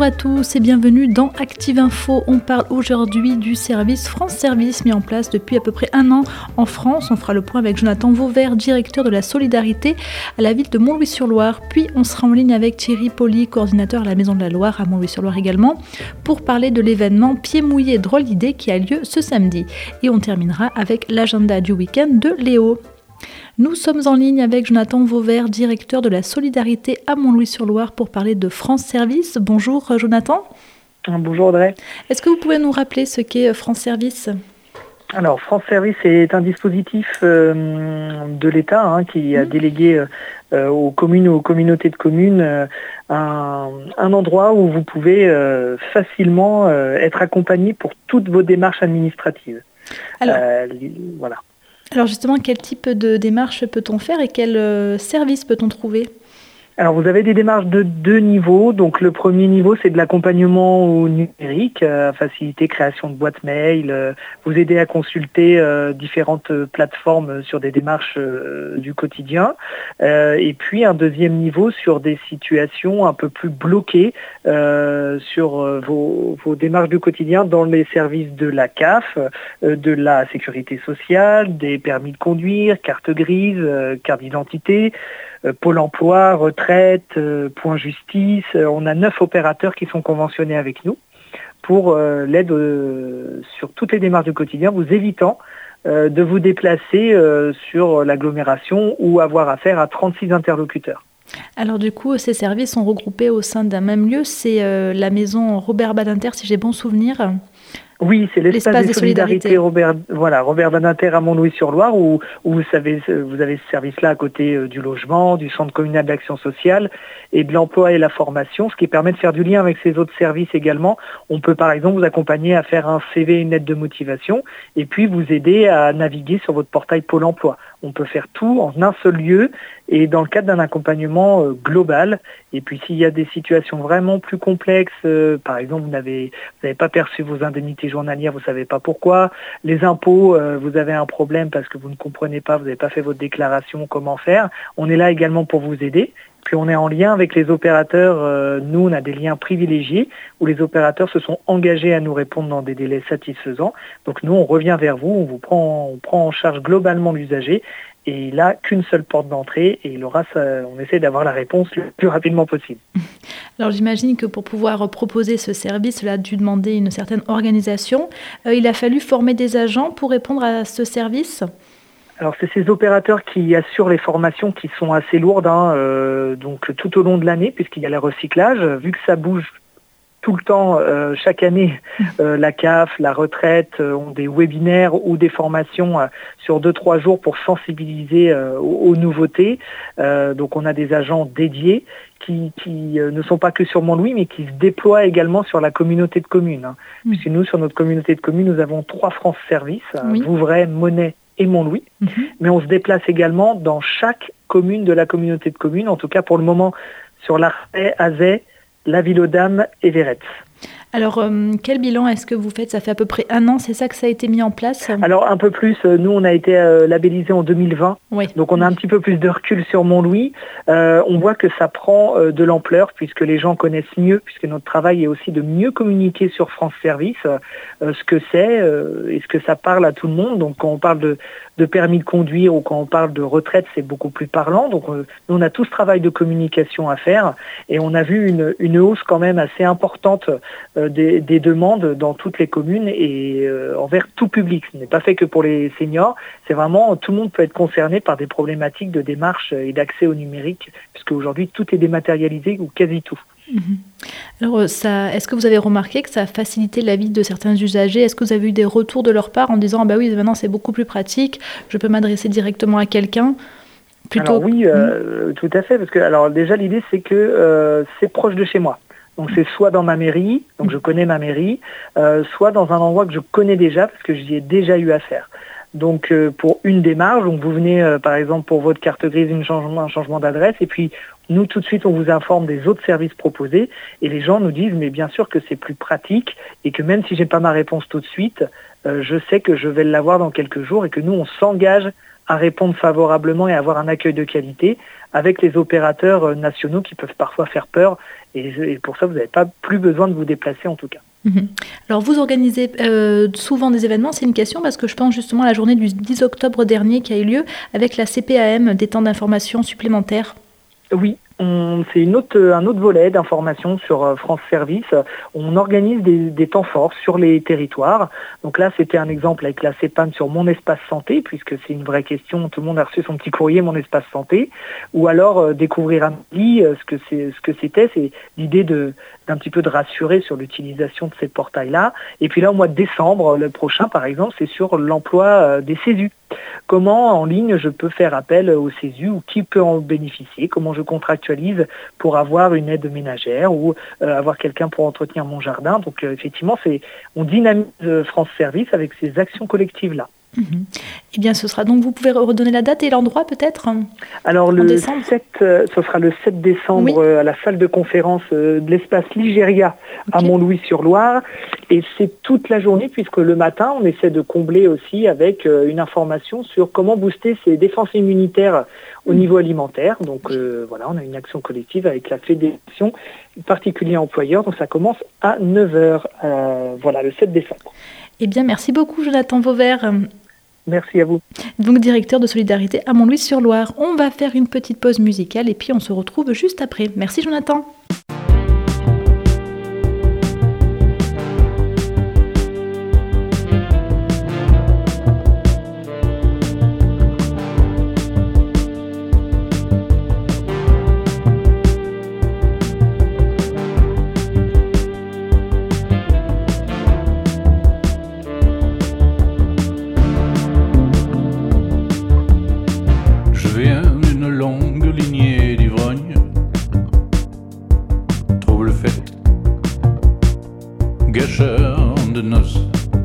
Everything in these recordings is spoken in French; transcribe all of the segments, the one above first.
à tous et bienvenue dans Active Info. On parle aujourd'hui du service France Service mis en place depuis à peu près 1 an en France. On fera le point avec Jonathan Vauvert, directeur de la solidarité à la ville de Montlouis-sur-Loire. Puis on sera en ligne avec Thierry Poli, coordinateur à la Maison de la Loire à Montlouis-sur-Loire également, pour parler de l'événement Pieds mouillés drôle d'idée qui a lieu ce samedi. Et on terminera avec l'agenda du week-end de Léo. Nous sommes en ligne avec Jonathan Vauvert, directeur de la solidarité à Montlouis-sur-Loire pour parler de France Service. Bonjour Jonathan. Bonjour Audrey. Est-ce que vous pouvez nous rappeler ce qu'est France Service ? Alors France Service est un dispositif de l'État qui a délégué aux communes ou aux communautés de communes un endroit où vous pouvez facilement être accompagné pour toutes vos démarches administratives. Voilà. Alors justement, quel type de démarche peut-on faire et quel service peut-on trouver ? Alors vous avez des démarches de 2 niveaux. Donc le premier niveau, c'est de l'accompagnement au numérique, faciliter création de boîtes mail, vous aider à consulter différentes plateformes sur des démarches du quotidien. Et puis un deuxième niveau sur des situations un peu plus bloquées sur vos démarches du quotidien dans les services de la CAF, de la sécurité sociale, des permis de conduire, carte grise, carte d'identité, Pôle emploi, retraite, point justice. On a 9 opérateurs qui sont conventionnés avec nous pour l'aide sur toutes les démarches du quotidien, vous évitant de vous déplacer sur l'agglomération ou avoir affaire à 36 interlocuteurs. Alors du coup, ces services sont regroupés au sein d'un même lieu. C'est la maison Robert Badinter, si j'ai bon souvenir. Oui, c'est l'espace de solidarité Robert Badinter à Montlouis-sur-Loire où vous avez ce service-là à côté du logement, du centre communal d'action sociale et de l'emploi et la formation, ce qui permet de faire du lien avec ces autres services également. On peut par exemple vous accompagner à faire un CV, une lettre de motivation et puis vous aider à naviguer sur votre portail Pôle emploi. On peut faire tout en un seul lieu et dans le cadre d'un accompagnement global. Et puis s'il y a des situations vraiment plus complexes, par exemple vous n'avez pas perçu vos indemnités journalières, vous ne savez pas pourquoi, les impôts, vous avez un problème parce que vous ne comprenez pas, vous n'avez pas fait votre déclaration, comment faire, on est là également pour vous aider. Puis on est en lien avec les opérateurs, nous on a des liens privilégiés où les opérateurs se sont engagés à nous répondre dans des délais satisfaisants. Donc nous on revient vers vous, on prend en charge globalement l'usager et il n'a qu'une seule porte d'entrée et on essaie d'avoir la réponse le plus rapidement possible. Alors j'imagine que pour pouvoir proposer ce service, cela a dû demander une certaine organisation. Il a fallu former des agents pour répondre à ce service ? Alors c'est ces opérateurs qui assurent les formations qui sont assez lourdes, donc tout au long de l'année, puisqu'il y a le recyclage, vu que ça bouge tout le temps, chaque année, la CAF, la retraite ont des webinaires ou des formations sur 2-3 jours pour sensibiliser aux nouveautés. Donc on a des agents dédiés qui ne sont pas que sur Montlouis, mais qui se déploient également sur la communauté de communes. Puisque nous, sur notre communauté de communes, nous avons 3 France Service, Vouvray, Monnet et Montlouis, mais on se déplace également dans chaque commune de la communauté de communes, en tout cas pour le moment sur l'Arpais, Azay, la Ville-aux-Dames et Véretz. Alors, quel bilan est-ce que vous faites ? Ça fait à peu près 1 an, c'est ça que ça a été mis en place ? Alors, un peu plus. Nous, on a été labellisé en 2020. Oui. Donc, on a un petit peu plus de recul sur Montlouis. On voit que ça prend de l'ampleur puisque les gens connaissent mieux, puisque notre travail est aussi de mieux communiquer sur France Service ce que c'est et ce que ça parle à tout le monde. Donc, quand on parle de permis de conduire ou quand on parle de retraite, c'est beaucoup plus parlant. Donc, nous, on a tout ce travail de communication à faire et on a vu une hausse quand même assez importante des demandes dans toutes les communes et envers tout public. Ce n'est pas fait que pour les seniors, c'est vraiment tout le monde peut être concerné par des problématiques de démarche et d'accès au numérique, puisque aujourd'hui tout est dématérialisé ou quasi tout. Alors, est-ce que vous avez remarqué que ça a facilité la vie de certains usagers ? Est-ce que vous avez eu des retours de leur part en disant « Ah bah oui, maintenant c'est beaucoup plus pratique, je peux m'adresser directement à quelqu'un » plutôt... Alors oui, tout à fait, parce que alors déjà l'idée c'est que c'est proche de chez moi. Donc c'est soit dans ma mairie, donc je connais ma mairie, soit dans un endroit que je connais déjà parce que j'y ai déjà eu affaire. Donc pour une démarche, donc vous venez par exemple pour votre carte grise, un changement d'adresse, et puis nous tout de suite on vous informe des autres services proposés et les gens nous disent mais bien sûr que c'est plus pratique et que même si j'ai pas ma réponse tout de suite, je sais que je vais l'avoir dans quelques jours et que nous on s'engage à répondre favorablement et à avoir un accueil de qualité avec les opérateurs nationaux qui peuvent parfois faire peur Et pour ça, vous n'avez pas plus besoin de vous déplacer en tout cas. Alors vous organisez souvent des événements, c'est une question parce que je pense justement à la journée du 10 octobre dernier qui a eu lieu avec la CPAM, des temps d'information supplémentaires. Oui. C'est un autre volet d'information sur France Service. On organise des temps forts sur les territoires. Donc là, c'était un exemple avec la CPAM sur Mon Espace Santé, puisque c'est une vraie question. Tout le monde a reçu son petit courrier Mon Espace Santé. Ou alors découvrir à midi ce que c'était. C'est l'idée d'un petit peu de rassurer sur l'utilisation de ces portails-là. Et puis là, au mois de décembre, le prochain, par exemple, c'est sur l'emploi des CESU. Comment en ligne je peux faire appel au CESU ou qui peut en bénéficier, comment je contractualise pour avoir une aide ménagère ou avoir quelqu'un pour entretenir mon jardin. Donc effectivement, on dynamise France Service avec ces actions collectives-là. Eh bien, ce sera donc, vous pouvez redonner la date et l'endroit peut-être? Alors ce sera le 7 décembre à la salle de conférence de l'espace Ligéria à Montlouis-sur-Loire. Et c'est toute la journée puisque le matin, on essaie de combler aussi avec une information sur comment booster ses défenses immunitaires au niveau alimentaire. Donc on a une action collective avec la Fédération particulier employeur. Donc ça commence à 9h, le 7 décembre. Eh bien, merci beaucoup Jonathan Vauvert. Merci à vous. Donc directeur de solidarité à Montlouis-sur-Loire. On va faire une petite pause musicale et puis on se retrouve juste après. Merci Jonathan. De noces,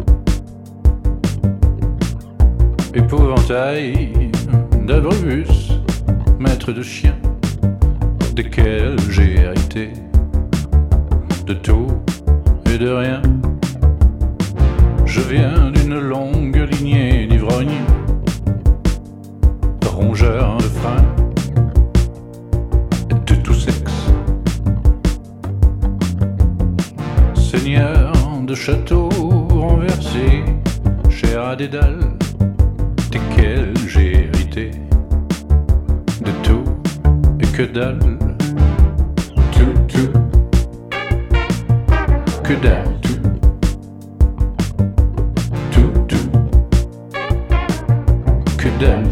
épouvantail d'abribus, maître de chien, desquels j'ai hérité de tout et de rien. Je viens d'une longue lignée d'ivrognes, rongeurs de frein, de tout sexe, seigneur de châteaux renversés, cher à Dédale, desquels j'ai hérité de tout et que dalle, tout, que dalle, tout, que dalle,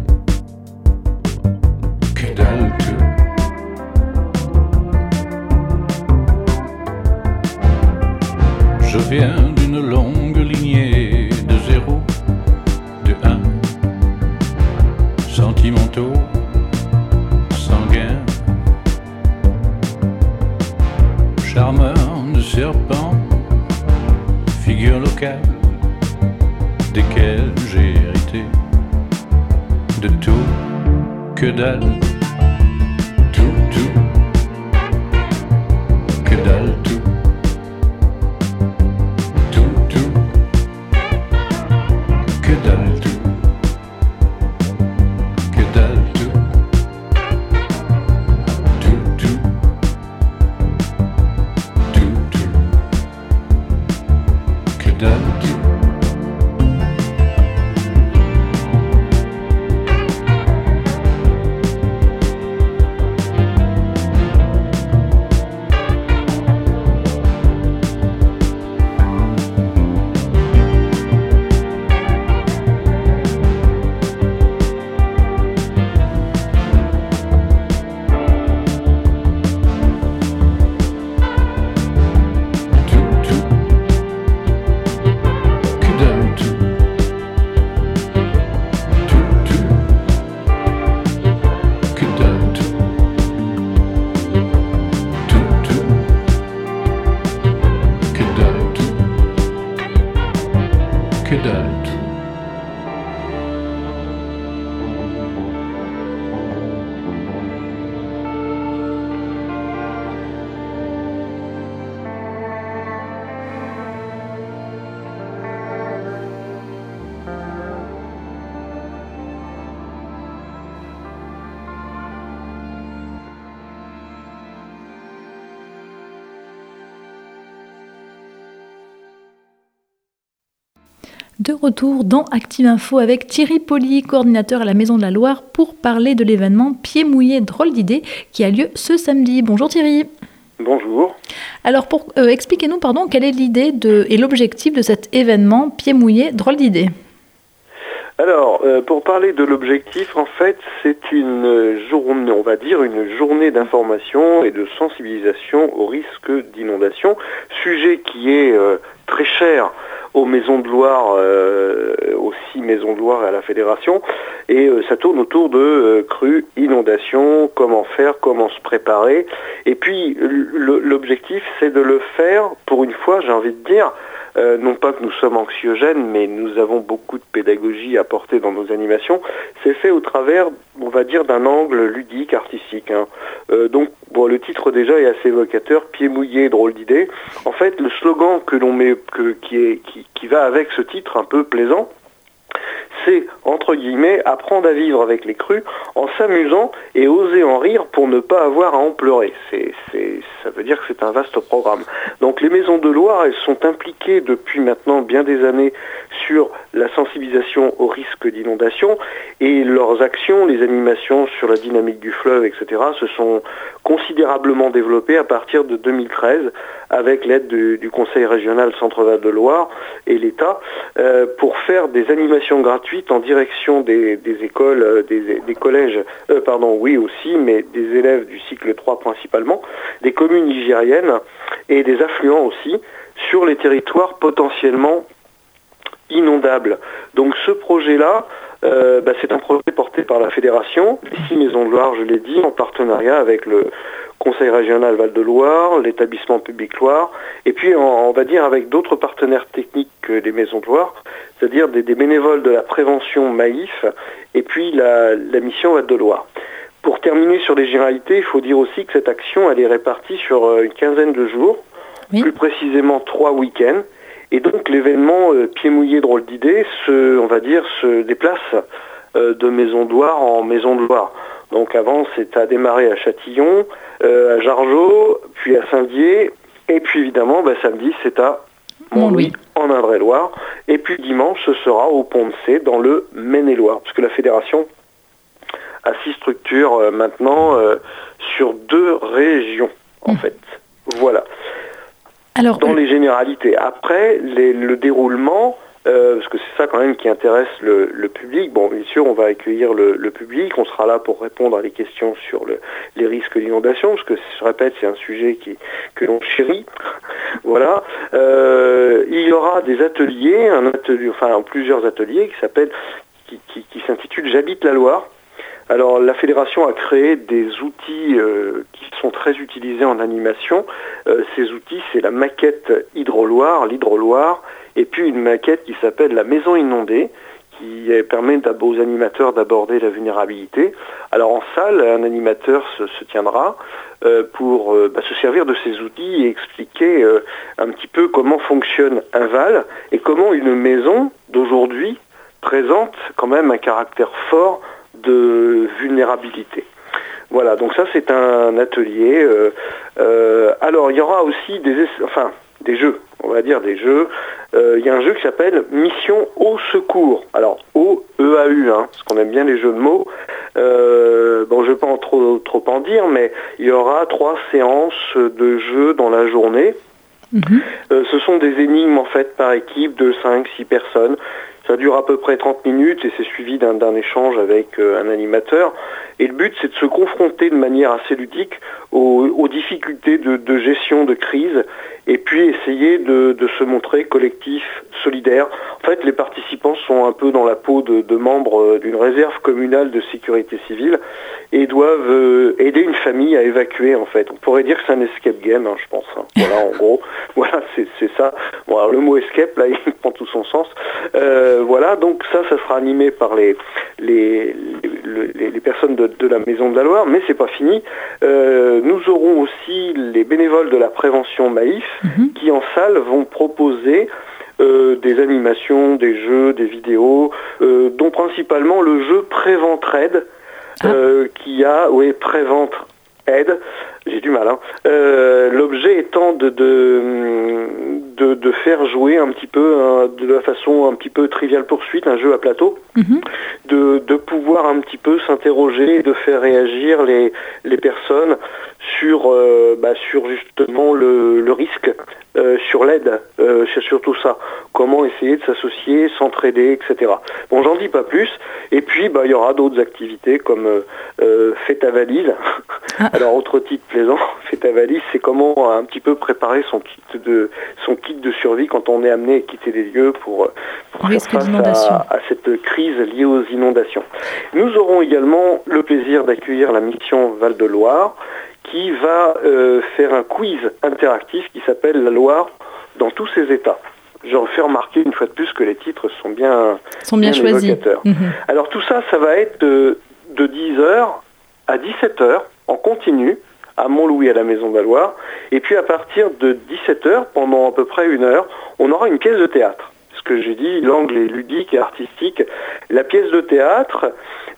que dalle, tout. Je viens d'une longue lignée de 0, de 1, sentimentaux, sanguins, charmeurs de serpents, figures locales, desquelles j'ai hérité de tout, que dalle, tout, que dalle, tout. De retour dans Active Info avec Thierry Poli, coordinateur à la Maison de la Loire, pour parler de l'événement Pieds mouillés drôle d'idée qui a lieu ce samedi. Bonjour Thierry. Bonjour. Alors expliquez-nous quelle est l'idée et l'objectif de cet événement Pieds mouillés drôle d'idée. Alors, pour parler de l'objectif, en fait, c'est une journée, on va dire, une journée d'information et de sensibilisation au risque d'inondation, sujet qui est très cher aux Maisons de Loire, aux 6 Maisons de Loire et à la Fédération, et ça tourne autour de crues, inondations, comment faire, comment se préparer, et puis l'objectif c'est de le faire, pour une fois j'ai envie de dire, non pas que nous sommes anxiogènes, mais nous avons beaucoup de pédagogie à porter dans nos animations. C'est fait au travers, on va dire, d'un angle ludique, artistique. Donc, le titre déjà est assez évocateur, Pieds mouillés, drôle d'idée. En fait, le slogan que l'on met, qui va avec ce titre un peu plaisant, c'est, entre guillemets, apprendre à vivre avec les crues en s'amusant et oser en rire pour ne pas avoir à en pleurer. Ça veut dire que c'est un vaste programme. Donc les Maisons de Loire, elles sont impliquées depuis maintenant bien des années sur la sensibilisation au risque d'inondation, et leurs actions, les animations sur la dynamique du fleuve, etc., se sont considérablement développées à partir de 2013 avec l'aide du Conseil régional Centre-Val de Loire et l'État pour faire des animations gratuites en direction des écoles, des collèges, oui aussi, mais des élèves du cycle 3 principalement, des communes ligériennes et des affluents aussi, sur les territoires potentiellement inondables. Donc ce projet-là, c'est un projet porté par la Fédération, les 6 Maisons de Loire, je l'ai dit, en partenariat avec le Conseil régional Val-de-Loire, l'établissement public Loire, et puis on va dire avec d'autres partenaires techniques que les Maisons de Loire, c'est-à-dire des bénévoles de la prévention Maïf, et puis la mission Val-de-Loire. Pour terminer sur les généralités, il faut dire aussi que cette action, elle est répartie sur une quinzaine de jours, plus précisément 3 week-ends, et donc l'événement Pieds mouillés drôle d'idée se déplace de Maison de Loire en Maison de Loire. Donc avant, ça a démarré à Châtillon, à Jargeau, puis à Saint-Dié, et puis évidemment, samedi, c'est à Montlouis, en Indre-et-Loire, et puis dimanche, ce sera au Pont-de-Cé, dans le Maine-et-Loire, puisque la Fédération a 6 structures maintenant sur 2 régions, en fait. Voilà. Alors, dans les généralités. Après, le déroulement, parce que c'est ça quand même qui intéresse le public. Bon, bien sûr, on va accueillir le public, on sera là pour répondre à des questions sur les risques d'inondation, parce que, je répète, c'est un sujet que l'on chérit. Voilà. Il y aura des ateliers, plusieurs ateliers qui s'intitulent J'habite la Loire. Alors la Fédération a créé des outils qui sont très utilisés en animation. Ces outils, c'est la maquette l'Hydroloire, et puis une maquette qui s'appelle la Maison inondée, qui permet aux animateurs d'aborder la vulnérabilité. Alors en salle, un animateur se tiendra pour se servir de ces outils et expliquer un petit peu comment fonctionne un val et comment une maison d'aujourd'hui présente quand même un caractère fort de vulnérabilité. Voilà, donc ça c'est un atelier. Alors il y aura aussi des jeux, on va dire des jeux. Il y a un jeu qui s'appelle Mission au secours. Alors O-E-A-U, parce qu'on aime bien les jeux de mots. Je ne vais pas trop en dire, mais il y aura 3 séances de jeux dans la journée. Ce sont des énigmes en fait par équipe de 5-6 personnes. Ça dure à peu près 30 minutes et c'est suivi d'un échange avec un animateur. Et le but, c'est de se confronter de manière assez ludique aux difficultés de gestion de crise et puis essayer de se montrer collectif, solidaire. En fait, les participants sont un peu dans la peau de membres d'une réserve communale de sécurité civile et doivent aider une famille à évacuer, en fait. On pourrait dire que c'est un escape game, je pense. Voilà, en gros. Voilà, c'est ça. Bon, alors, le mot escape, là, il prend tout son sens. Voilà, donc ça sera animé par les personnes de la Maison de la Loire, mais c'est pas fini. Nous aurons aussi les bénévoles de la prévention Maïf qui en salle vont proposer des animations, des jeux, des vidéos, dont principalement le jeu Préventre-Aide, qui a, Préventre-Aide, j'ai du mal, l'objet étant de de faire jouer un petit peu, de la façon un petit peu Trivial Pursuit, un jeu à plateau, de pouvoir un petit peu s'interroger, de faire réagir les personnes sur justement le risque, sur l'aide, c'est surtout ça. Comment essayer de s'associer, s'entraider, etc. Bon, j'en dis pas plus. Et puis, il y aura d'autres activités comme Fête à valise. Alors, autre titre plaisant, Fête à valise, c'est comment un petit peu préparer son kit de survie quand on est amené à quitter les lieux pour faire face à cette crise liée aux inondations. Nous aurons également le plaisir d'accueillir la mission Val-de-Loire, qui va faire un quiz interactif qui s'appelle La Loire dans tous ses états. Je refais remarquer une fois de plus que les titres sont bien choisis. Alors tout ça, ça va être de 10h à 17h en continu à Montlouis à la Maison de la Loire. Et puis à partir de 17h, pendant à peu près 1 heure, on aura une pièce de théâtre. Ce que j'ai dit, l'angle est ludique et artistique. La pièce de théâtre...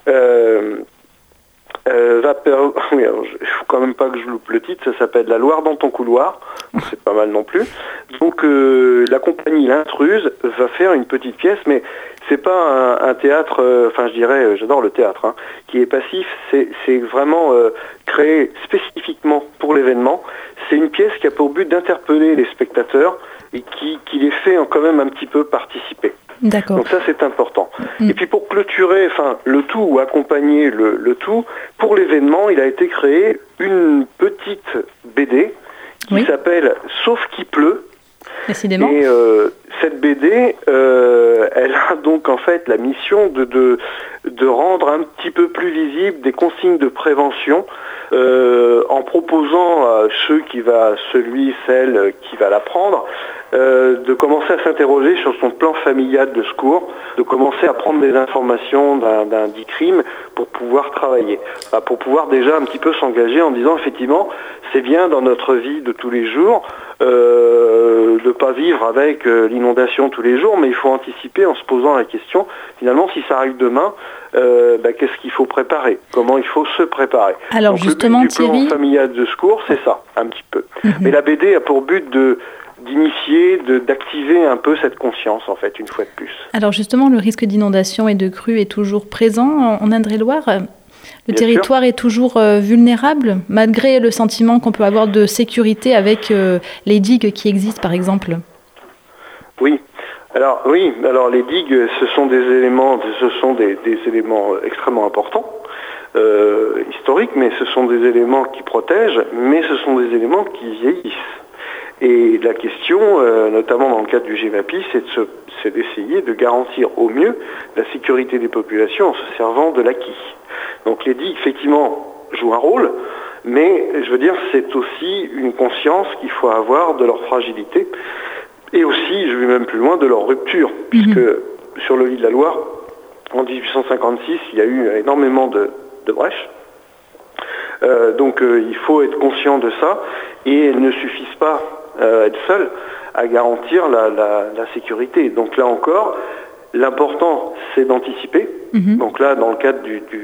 oui, alors, il faut quand même pas que je loupe le titre, ça s'appelle La Loire dans ton couloir, c'est pas mal non plus. Donc la compagnie L'Intruse va faire une petite pièce, mais c'est pas un théâtre, j'adore le théâtre, qui est passif, c'est vraiment créé spécifiquement pour l'événement. C'est une pièce qui a pour but d'interpeller les spectateurs et qui les fait quand même un petit peu participer. D'accord. Donc ça, c'est important. Et puis pour clôturer, le tout ou accompagner le tout, pour l'événement, il a été créé une petite BD qui s'appelle Sauf qu'il pleut. Décidément. Et cette BD, elle a donc en fait la mission de rendre un petit peu plus visible des consignes de prévention en proposant à celui, celle qui va la prendre, de commencer à s'interroger sur son plan familial de secours, de commencer à prendre des informations d'un dit crime pour pouvoir travailler, pour pouvoir déjà un petit peu s'engager en disant effectivement c'est bien dans notre vie de tous les jours de ne pas vivre avec l'inondation tous les jours, mais il faut anticiper en se posant la question finalement si ça arrive demain, qu'est-ce qu'il faut préparer, comment il faut se préparer. Alors donc, justement, le but du plan familial de secours, c'est ça, un petit peu. Mais la BD a pour but d'initier, d'activer un peu cette conscience, en fait, une fois de plus. Alors justement, le risque d'inondation et de crue est toujours présent en Indre-et-Loire. Le territoire est toujours vulnérable, malgré le sentiment qu'on peut avoir de sécurité avec les digues qui existent, par exemple. Oui. Alors les digues, ce sont des éléments extrêmement importants, historiques, mais ce sont des éléments qui protègent, mais ce sont des éléments qui vieillissent. Et la question, notamment dans le cadre du GEMAPI, c'est d'essayer de garantir au mieux la sécurité des populations en se servant de l'acquis. Donc les digues, effectivement, jouent un rôle, mais je veux dire, c'est aussi une conscience qu'il faut avoir de leur fragilité, et aussi, je vais même plus loin, de leur rupture, puisque sur le lit de la Loire, en 1856, il y a eu énormément de brèches. Donc il faut être conscient de ça, et elles ne suffisent pas être seules à garantir la sécurité. Donc là encore, l'important, c'est d'anticiper. Donc là, dans le cadre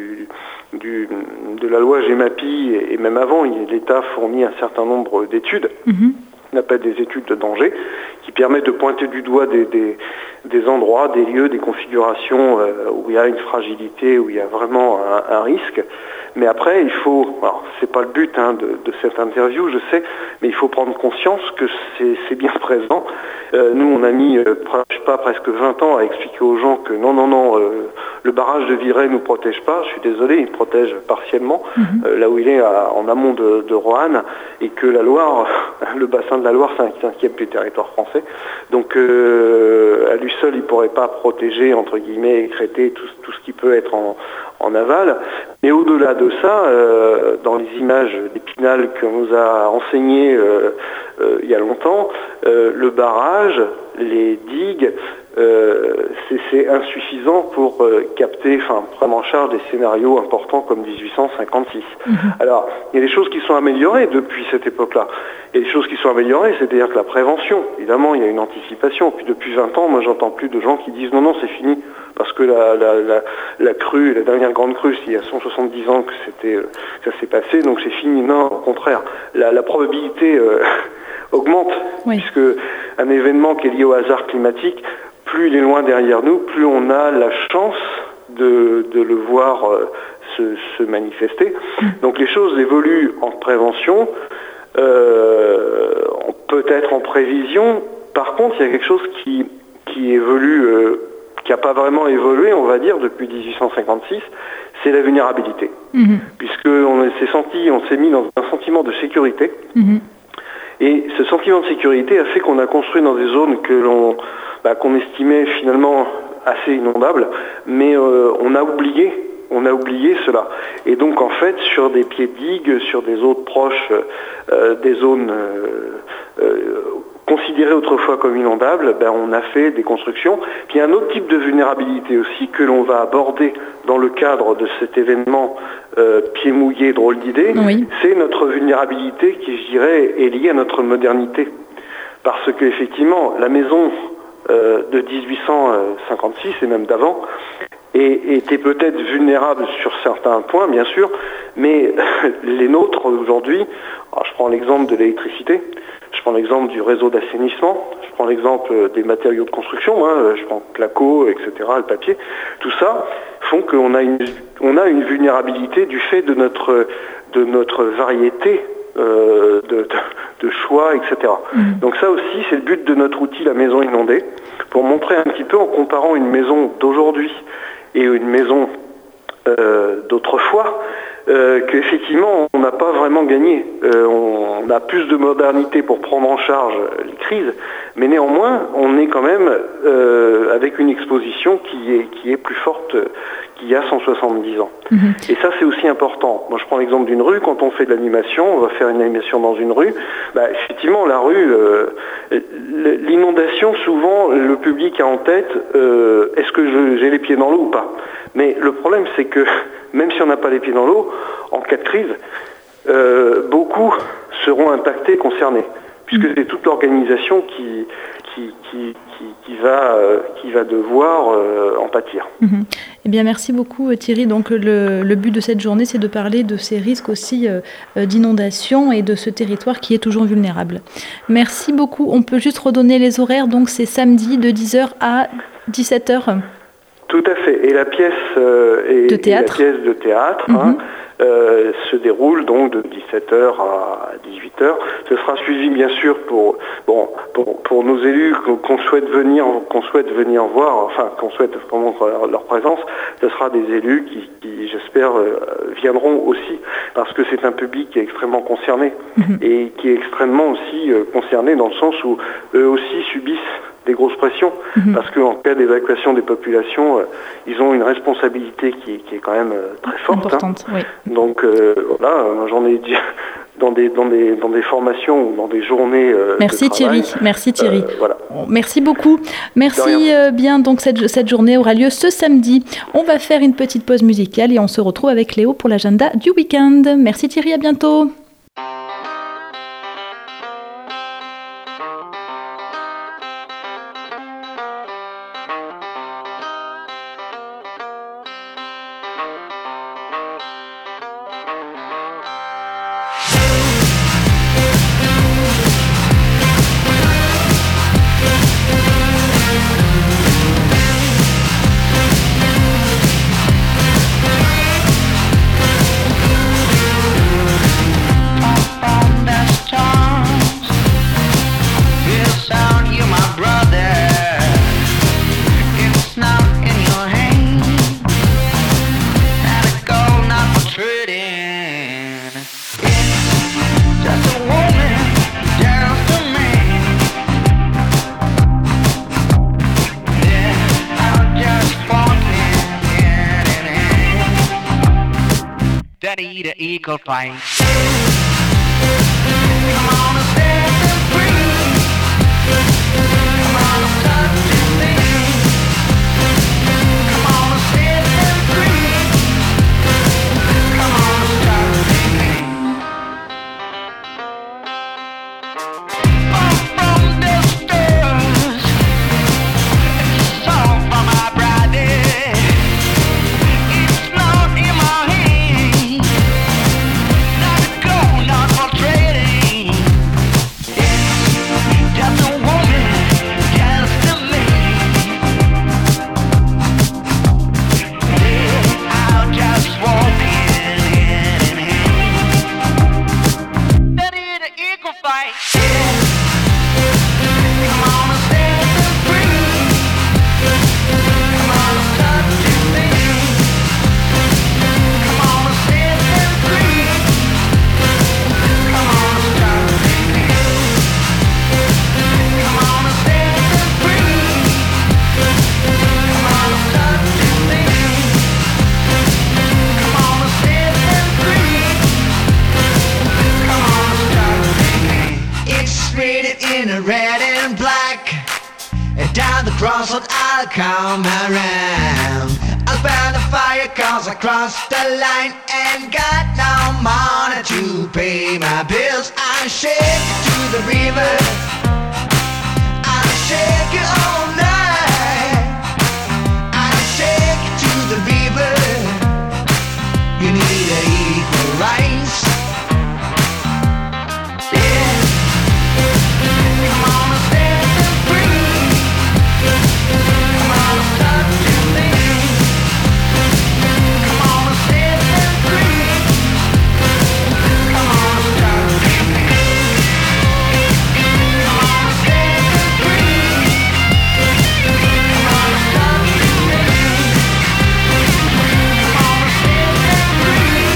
de la loi GEMAPI, et même avant, l'État fournit un certain nombre d'études, on appelle des études de danger, qui permettent de pointer du doigt des endroits, des lieux, des configurations où il y a une fragilité, où il y a vraiment un risque. Mais après, il faut, alors c'est pas le but de cette interview, je sais, mais il faut prendre conscience que c'est bien présent. Nous, on a mis presque 20 ans à expliquer aux gens que non, le barrage de Viray nous protège pas. Je suis désolé, il protège partiellement, là où il est en amont de Roanne, et que la Loire, le bassin de la Loire, c'est un 5e du territoire français. Donc, à lui seul, il pourrait pas protéger, entre guillemets, écrêter tout ce qui peut être en aval. Mais au-delà de ça, dans les images d'Épinal qu'on nous a enseignées il y a longtemps, le barrage, les digues, c'est insuffisant pour capter, prendre en charge des scénarios importants comme 1856. Alors, il y a des choses qui sont améliorées depuis cette époque-là. Il y a des choses qui sont améliorées, c'est-à-dire que la prévention, évidemment, il y a une anticipation. Puis depuis 20 ans, moi, j'entends plus de gens qui disent non, c'est fini. Parce que la crue, la dernière grande crue, c'est il y a 170 ans que ça s'est passé, donc c'est fini. Non, au contraire, la probabilité augmente, puisque un événement qui est lié au hasard climatique, plus il est loin derrière nous, plus on a la chance de le voir se manifester. Donc les choses évoluent en prévention, peut-être en prévision. Par contre, il y a quelque chose qui évolue, qui n'a pas vraiment évolué, on va dire, depuis 1856, c'est la vulnérabilité. Puisqu'on s'est mis dans un sentiment de sécurité. Et ce sentiment de sécurité a fait qu'on a construit dans des zones qu'on estimait finalement assez inondables, mais on a oublié cela. Et donc en fait, sur des pieds de digue, sur des eaux proches des zones considérées autrefois comme inondables, on a fait des constructions. Puis il y a un autre type de vulnérabilité aussi que l'on va aborder dans le cadre de cet événement pieds mouillés, drôle d'idée. Oui. C'est notre vulnérabilité qui, je dirais, est liée à notre modernité. Parce qu'effectivement, la maison de 1856 et même d'avant était peut-être vulnérable sur certains points, bien sûr, mais les nôtres aujourd'hui, je prends l'exemple de l'électricité, je prends l'exemple du réseau d'assainissement, je prends l'exemple des matériaux de construction, je prends Claco, etc., le papier, tout ça font qu'on a une vulnérabilité du fait de notre variété de choix, etc. Donc ça aussi, c'est le but de notre outil, la maison inondée, pour montrer un petit peu en comparant une maison d'aujourd'hui et une maison d'autrefois, qu'effectivement, on n'a pas vraiment gagné. On a plus de modernité pour prendre en charge les crises, mais néanmoins, on est quand même avec une exposition qui est plus forte qu'il y a 170 ans. Et ça, c'est aussi important. Moi, je prends l'exemple d'une rue. Quand on fait de l'animation, on va faire une animation dans une rue. Effectivement, la rue, l'inondation, souvent, le public a en tête, est-ce que j'ai les pieds dans l'eau ou pas? Mais le problème, c'est que même si on n'a pas les pieds dans l'eau, en cas de crise, beaucoup seront impactés, concernés, puisque c'est toute l'organisation qui va devoir en pâtir. Eh bien, merci beaucoup Thierry. Donc le but de cette journée, c'est de parler de ces risques aussi d'inondation et de ce territoire qui est toujours vulnérable. Merci beaucoup. On peut juste redonner les horaires. Donc c'est samedi de 10h à 17h. Tout à fait. Et la pièce de théâtre, se déroule donc de 17h à 18h. Ce sera suivi bien sûr pour nos élus qu'on souhaite venir voir, enfin qu'on souhaite vraiment leur présence. Ce sera des élus qui j'espère viendront aussi, parce que c'est un public qui est extrêmement concerné et qui est extrêmement aussi concerné dans le sens où eux aussi subissent des grosses pressions, parce qu'en cas d'évacuation des populations, ils ont une responsabilité qui est quand même très forte. Importante, oui. Donc voilà, j'en ai dit dans des formations ou dans des journées Merci de travail. Merci Thierry. Voilà. Merci beaucoup. Merci bien. Donc cette journée aura lieu ce samedi. On va faire une petite pause musicale et on se retrouve avec Léo pour l'agenda du week-end. Merci Thierry, à bientôt. The eagle flight. Come on and set them free. Come on and touch the thing. Come on and set them free. Come on and start the thing. Up from the stars, it's a song from my brother. It's not in my hand. Not for trading. cross it, I'll come around. I'll burn the fire cause I crossed the line and got no money to pay my bills. I shake you to the river, I shake you all night. I shake you to the river, you need a equal rights. Yeah, come on and set them free. Come on and start to think. Come on and set them free. Come on and start to think. Come on and set them free. Come on and start to think. Come on and set them free.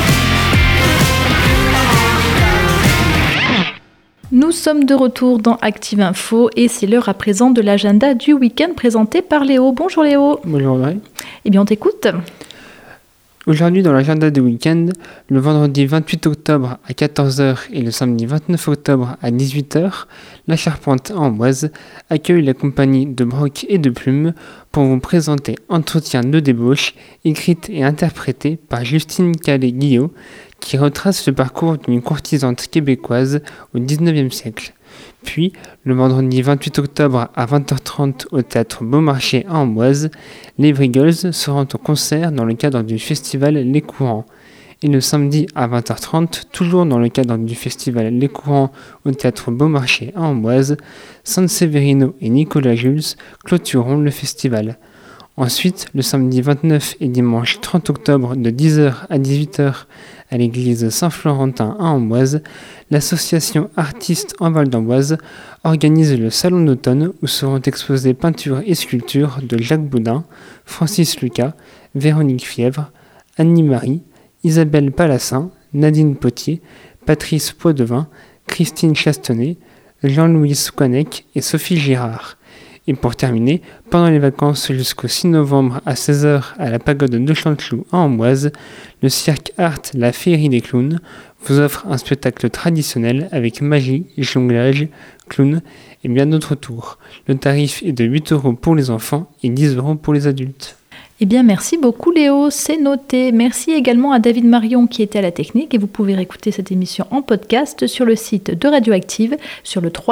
Come on and start to think. Nous sommes de retour dans Active Info et c'est l'heure à présent de l'agenda du week-end présenté par Léo. Bonjour Léo. Bonjour Audrey. Eh bien on t'écoute. Aujourd'hui dans l'agenda du week-end, le vendredi 28 octobre à 14h et le samedi 29 octobre à 18h, la Charpente à Amboise accueille la compagnie de Broc et de Plume pour vous présenter Entretien de débauche, écrite et interprétée par Justine Calais-Guillot, qui retrace le parcours d'une courtisante québécoise au XIXe siècle. Puis, le vendredi 28 octobre à 20h30 au théâtre Beaumarchais à Amboise, les Vrigals seront au concert dans le cadre du festival Les Courants. Et le samedi à 20h30, toujours dans le cadre du festival Les Courants au théâtre Beaumarchais à Amboise, San Severino et Nicolas Jules clôtureront le festival. Ensuite, le samedi 29 et dimanche 30 octobre de 10h à 18h à l'église Saint-Florentin à Amboise, l'association Artistes en Val d'Amboise organise le salon d'automne où seront exposées peintures et sculptures de Jacques Boudin, Francis Lucas, Véronique Fièvre, Annie-Marie, Isabelle Palassin, Nadine Potier, Patrice Poidevin, Christine Chastenay, Jean-Louis Kouanek et Sophie Girard. Et pour terminer, pendant les vacances jusqu'au 6 novembre à 16h à la pagode de Chanteloup à Amboise, le cirque Art La Féerie des Clowns vous offre un spectacle traditionnel avec magie, jonglage, clown et bien d'autres tours. Le tarif est de 8 € pour les enfants et 10 € pour les adultes. Eh bien, merci beaucoup Léo, c'est noté. Merci également à David Marion qui était à la technique et vous pouvez réécouter cette émission en podcast sur le site de Radioactive sur le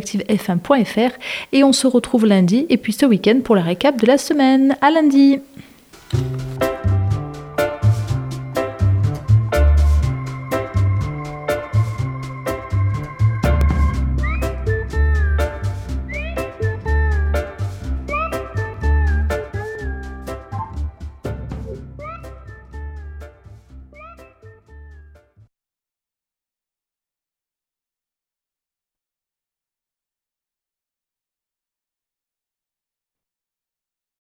www.radioactivefm.fr et on se retrouve lundi et puis ce week-end pour la récap de la semaine. À lundi.